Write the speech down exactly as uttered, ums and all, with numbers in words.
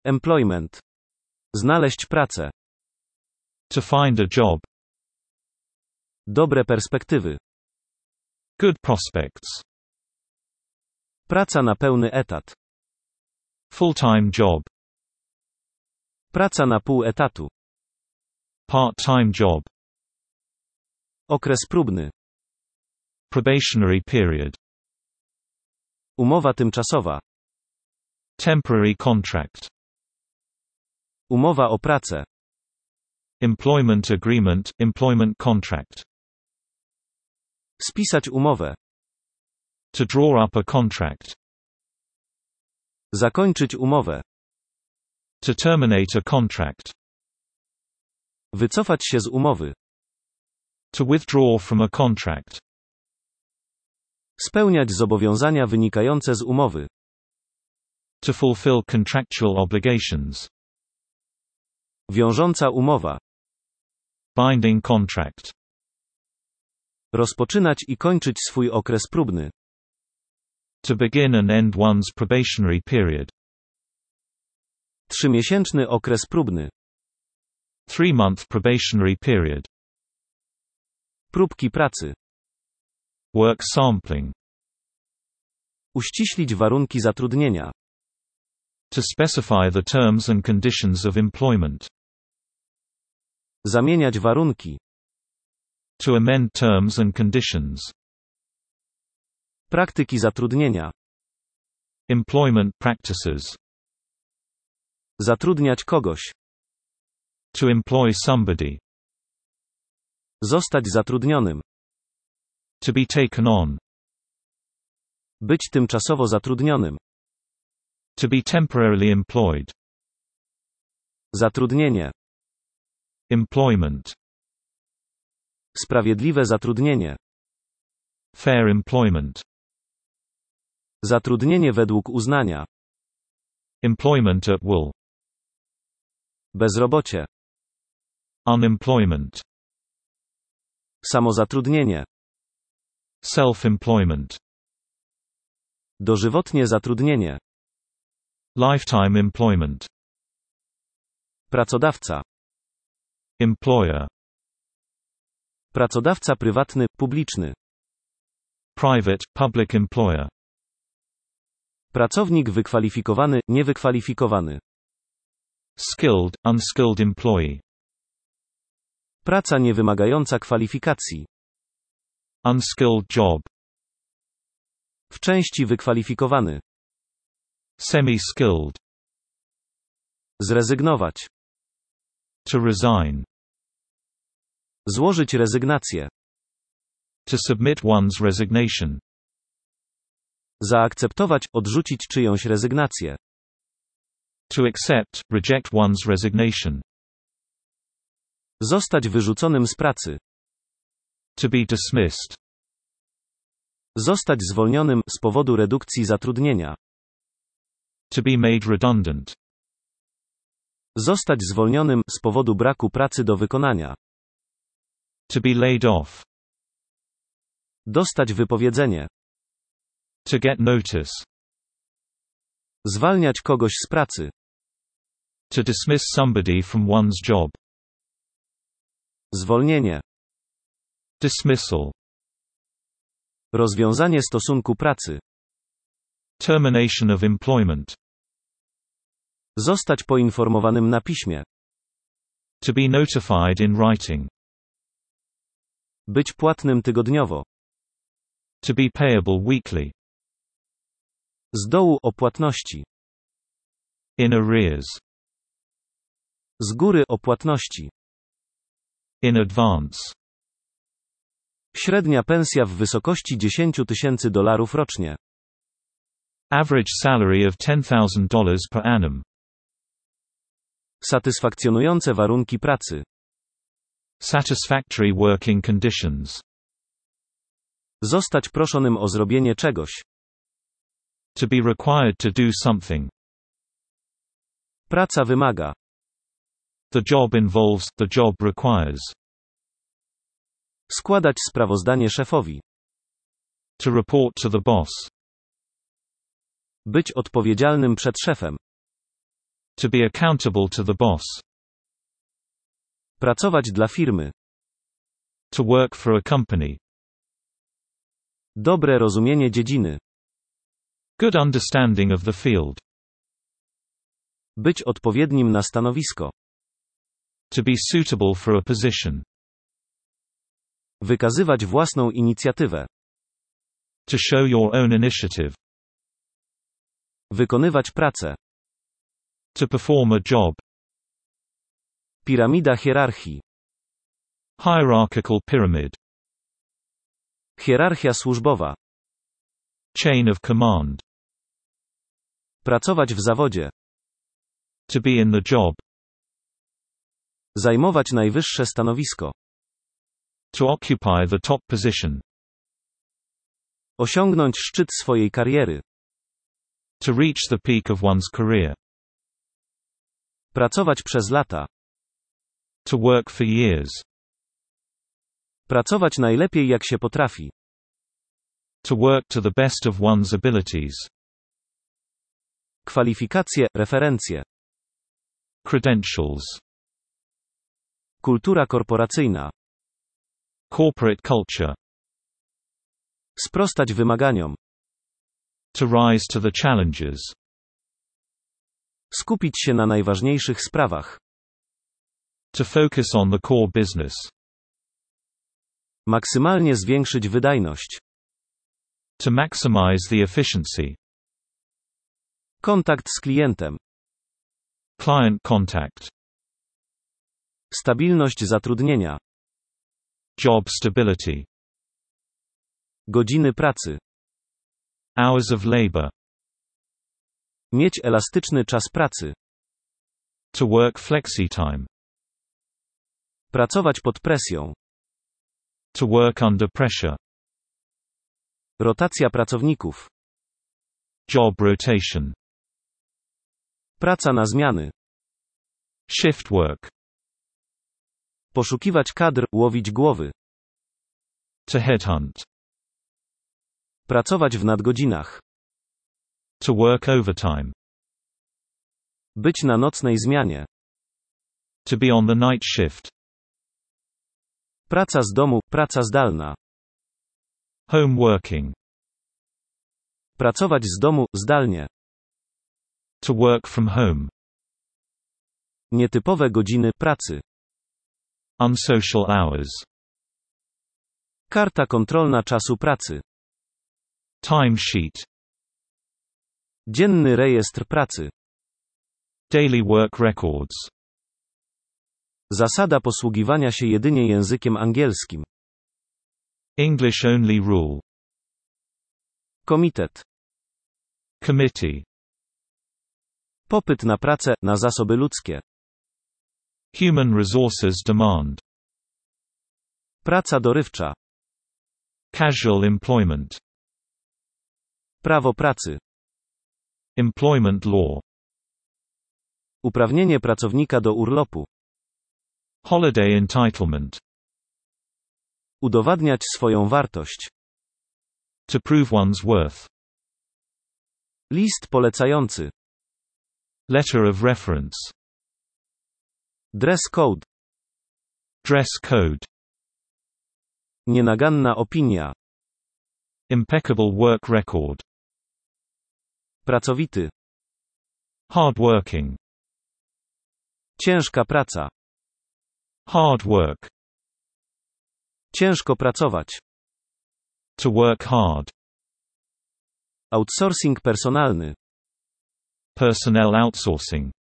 Employment. Znaleźć pracę. To find a job. Dobre perspektywy. Good prospects. Praca na pełny etat. Full-time job. Praca na pół etatu. Part-time job. Okres próbny. Probationary period. Umowa tymczasowa. Temporary contract. Umowa o pracę. Employment agreement, employment contract. Spisać umowę. To draw up a contract. Zakończyć umowę. To terminate a contract. Wycofać się z umowy. To withdraw from a contract. Spełniać zobowiązania wynikające z umowy. To fulfill contractual obligations. Wiążąca umowa. Binding contract. Rozpoczynać i kończyć swój okres próbny. To begin and end one's probationary period. Trzymiesięczny okres próbny. Three-month probationary period. Próbki pracy. Work sampling. Uściślić warunki zatrudnienia. To specify the terms and conditions of employment. Zamieniać warunki. To amend terms and conditions. Praktyki zatrudnienia. Employment practices. Zatrudniać kogoś. To employ somebody. Zostać zatrudnionym. To be taken on. Być tymczasowo zatrudnionym. To be temporarily employed. Zatrudnienie. Employment. Sprawiedliwe zatrudnienie. Fair employment. Zatrudnienie według uznania. Employment at will. Bezrobocie. Unemployment. Samozatrudnienie. Self-employment. Dożywotnie zatrudnienie. Lifetime employment. Pracodawca. Employer. Pracodawca prywatny, publiczny. Private, public employer. Pracownik wykwalifikowany, niewykwalifikowany. Skilled, unskilled employee. Praca niewymagająca kwalifikacji. Unskilled job. W części wykwalifikowany. Semi-skilled. Zrezygnować. To resign. Złożyć rezygnację. To submit one's resignation. Zaakceptować, odrzucić czyjąś rezygnację. To accept, reject one's resignation. Zostać wyrzuconym z pracy. To be dismissed. Zostać zwolnionym z powodu redukcji zatrudnienia. To be made redundant. Zostać zwolnionym z powodu braku pracy do wykonania. To be laid off. Dostać wypowiedzenie. To get notice. Zwalniać kogoś z pracy. To dismiss somebody from one's job. Zwolnienie. Dismissal. Rozwiązanie stosunku pracy. Termination of employment. Zostać poinformowanym na piśmie. To be notified in writing. Być płatnym tygodniowo. To be payable weekly. Z dołu o płatności. In arrears. Z góry o płatności. In advance. Średnia pensja w wysokości dziesięć tysięcy dolarów rocznie. Average salary of ten thousand dollars per annum. Satysfakcjonujące warunki pracy. Satisfactory working conditions. Zostać proszonym o zrobienie czegoś. To be required to do something. Praca wymaga. The job involves, the job requires. Składać sprawozdanie szefowi. To report to the boss. Być odpowiedzialnym przed szefem. To be accountable to the boss. Pracować dla firmy. To work for a company. Dobre rozumienie dziedziny. Good understanding of the field. Być odpowiednim na stanowisko. To be suitable for a position. Wykazywać własną inicjatywę. To show your own initiative. Wykonywać pracę. To perform a job. Piramida hierarchii. Hierarchical pyramid. Hierarchia służbowa. Chain of command. Pracować w zawodzie. To be in the job. Zajmować najwyższe stanowisko. To occupy the top position. Osiągnąć szczyt swojej kariery. To reach the peak of one's career. Pracować przez lata. To work for years. Pracować najlepiej jak się potrafi. To work to the best of one's abilities. Kwalifikacje, referencje. Credentials. Kultura korporacyjna. Corporate culture. Sprostać wymaganiom. To rise to the challenges. Skupić się na najważniejszych sprawach. To focus on the core business. Maksymalnie zwiększyć wydajność. To maximize the efficiency. Kontakt z klientem. Client contact. Stabilność zatrudnienia. Job stability. Godziny pracy. Hours of labor. Mieć elastyczny czas pracy. To work flexi-time. Pracować pod presją. To work under pressure. Rotacja pracowników. Job rotation. Praca na zmiany. Shift work. Poszukiwać kadr, łowić głowy. To headhunt. Pracować w nadgodzinach. To work overtime. Być na nocnej zmianie. To be on the night shift. Praca z domu, praca zdalna. Home working. Pracować z domu, zdalnie. To work from home. Nietypowe godziny pracy. Unsocial hours. Karta kontrolna czasu pracy. Timesheet. Dzienny rejestr pracy. Daily work records. Zasada posługiwania się jedynie językiem angielskim. English only rule. Komitet. Committee. Popyt na pracę, na zasoby ludzkie. Human resources demand. Praca dorywcza. Casual employment. Prawo pracy. Employment law. Uprawnienie pracownika do urlopu. Holiday entitlement. Udowadniać swoją wartość. To prove one's worth. List polecający. Letter of reference. Dress code. Dress code. Nienaganna opinia. Impeccable work record. Pracowity. Hard working. Ciężka praca. Hard work. Ciężko pracować. To work hard. Outsourcing personalny. Personnel outsourcing.